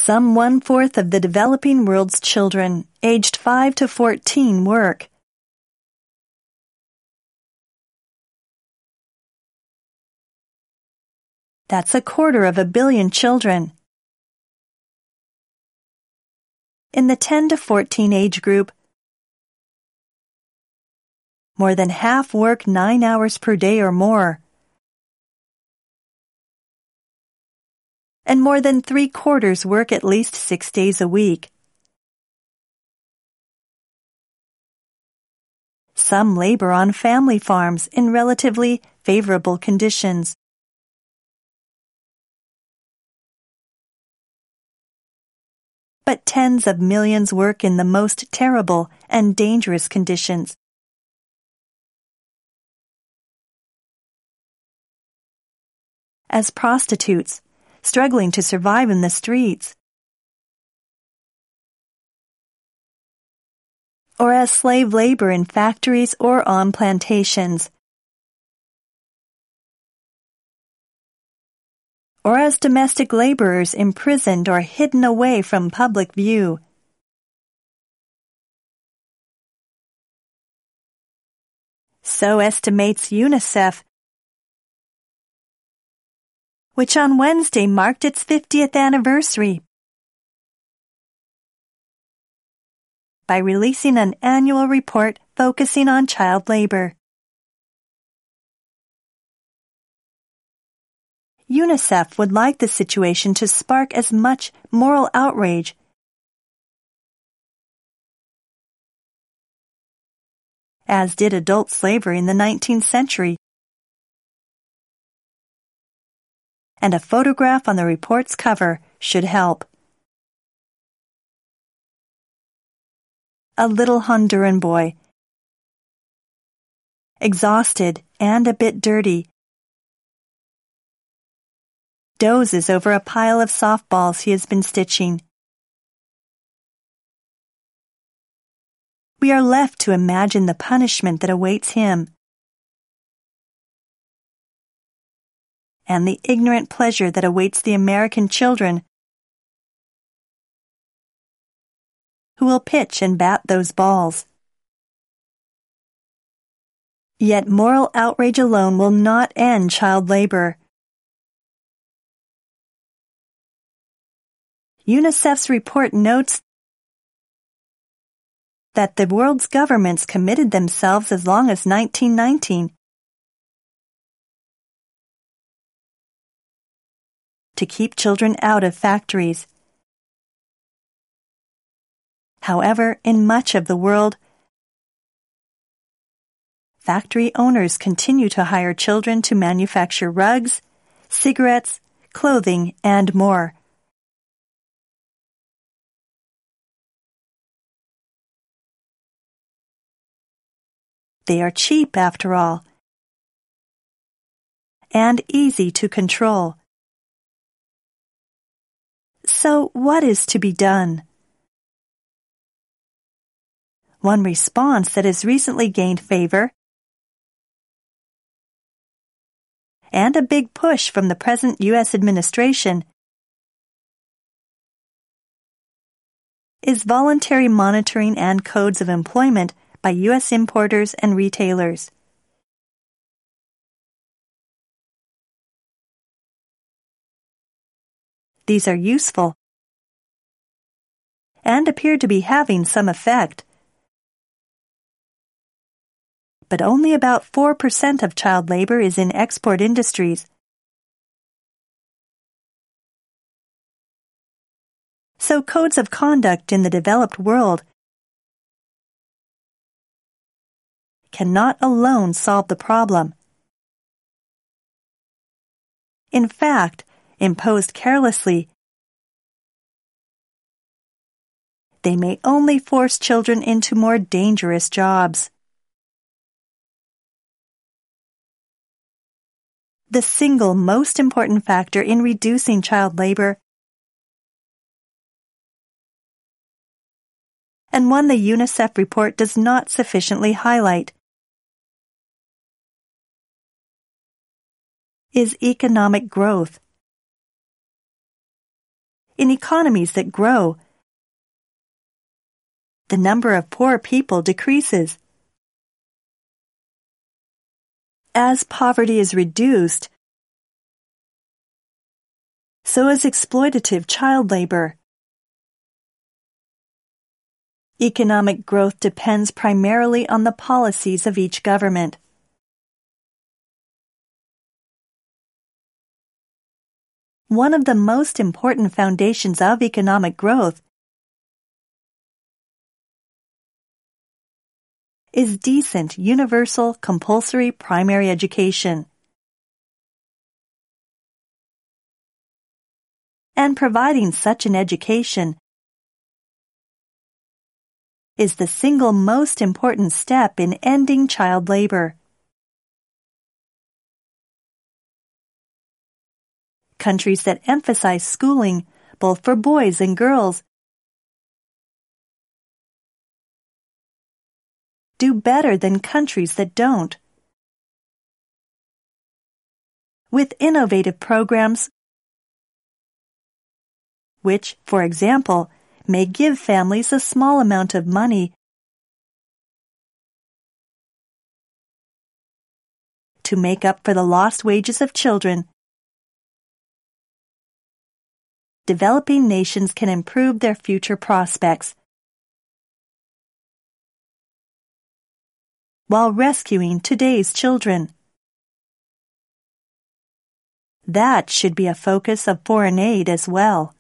Some 1/4 of the developing world's children, aged 5 to 14, work. That's 1/4 billion children. In the 10 to 14 age group, more than half work 9 hours per day or more, and more than 3/4 work at least 6 days a week. Some labor on family farms in relatively favorable conditions. But tens of millions work in the most terrible and dangerous conditions. As prostitutes, struggling to survive in the streets, or as slave labor in factories or on plantations, or as domestic laborers imprisoned or hidden away from public view. So estimates UNICEF, which on Wednesday marked its 50th anniversary by releasing an annual report focusing on child labor. UNICEF would like the situation to spark as much moral outrage as did adult slavery in the 19th century. And a photograph on the report's cover should help. A little Honduran boy, exhausted and a bit dirty, dozes over a pile of softballs he has been stitching. We are left to imagine the punishment that awaits him and the ignorant pleasure that awaits the American children who will pitch and bat those balls. Yet moral outrage alone will not end child labor. UNICEF's report notes that the world's governments committed themselves as long as 1919 to keep children out of factories. However, in much of the world, factory owners continue to hire children to manufacture rugs, cigarettes, clothing, and more. They are cheap, after all, and easy to control. So what is to be done? One response that has recently gained favor and a big push from the present U.S. administration is voluntary monitoring and codes of employment by U.S. importers and retailers. These are useful and appear to be having some effect. But only about 4% of child labor is in export industries. So codes of conduct in the developed world cannot alone solve the problem. In fact, imposed carelessly, they may only force children into more dangerous jobs. The single most important factor in reducing child labor, and one the UNICEF report does not sufficiently highlight, is economic growth. in economies that grow, the number of poor people decreases. As poverty is reduced, so is exploitative child labor. Economic growth depends primarily on the policies of each government. One of the most important foundations of economic growth is decent, universal, compulsory primary education. And providing such an education is the single most important step in ending child labor. Countries that emphasize schooling, both for boys and girls, do better than countries that don't. With innovative programs, which, for example, may give families a small amount of money to make up for the lost wages of children, developing nations can improve their future prospects while rescuing today's children. That should be a focus of foreign aid as well.